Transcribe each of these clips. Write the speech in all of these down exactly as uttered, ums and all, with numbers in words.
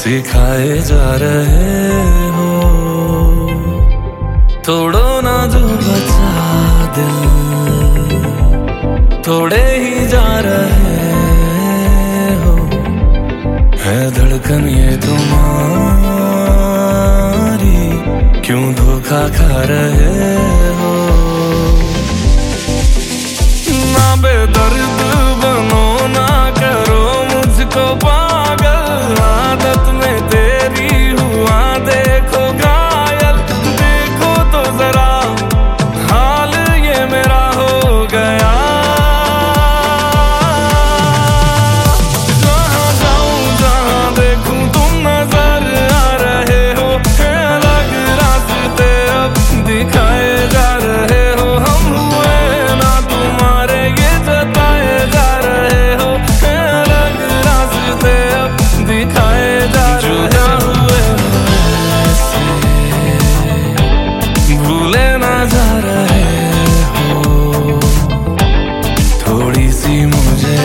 सिखाए जा रहे हो। तोड़ो ना जो बचा दिल, थोड़े ही जा रहे हो। है धड़कन ये तुम्हारी, क्यों धोखा खा रहे हो। ना बेदर्द बनो, ना करो मुझको पागल, आदत में तेरी हुआ देखो घायल। देखो तो जरा हाल ये मेरा हो गया। जहाँ जाऊं जहाँ देखूं तुम नजर आ रहे हो। है अलग रास्ते अब दिखाए जा रहे हो। हम हुए ना तुम्हारे ये जताए जा रहे हो। है अलग रास्ते अब दिखाए जा रहे हो। भूले ना जा रहे हो, थोड़ी सी मुझे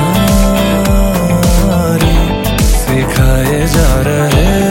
यारी सिखाए जा रहे हो।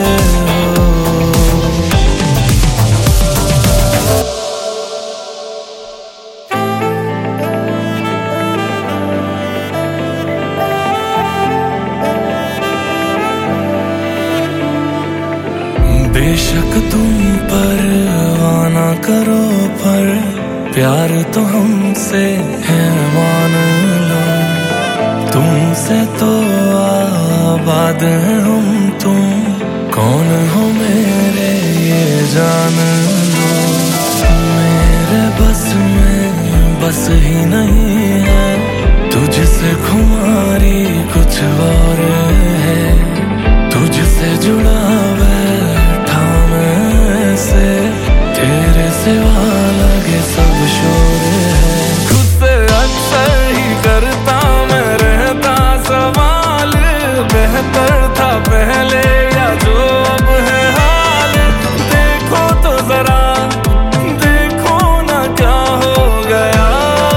बेशक तुम परवाना करो, पर प्यार तो हमसे है मान लो। तुमसे तो आबाद हैं हम, तुम कौन हो मेरे ये जान लो। मेरे बस में बस ही नहीं है, तुझसे खुमारी कुछ और है। तुझसे जुड़ा बैठा मैं से, तेरे सिवा लगे सब शोर है। खुद से अक्सर ही करता मैं रहता सवाल, बेहतर था पहले या जो अब है हाल। देखो तो जरा, देखो ना क्या हो गया।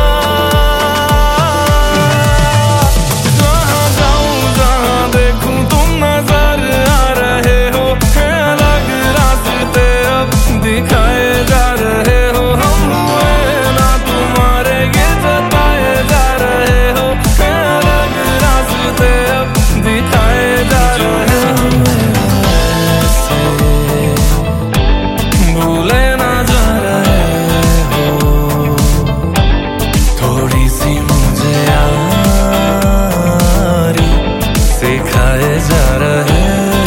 जहाँ जाऊं जहाँ देखूं तुम नजर आ रहे हो। है अलग रास्ते अब दिखाए जा रहे हो। हम हुए ना तुम्हारे ये जताए जा रहे हो। है अलग रास्ते अब दिखाए जा रहे हो। भूले ना जा रहे हो, थोड़ी सी मुझे यारी सिखाए जा रहे हो।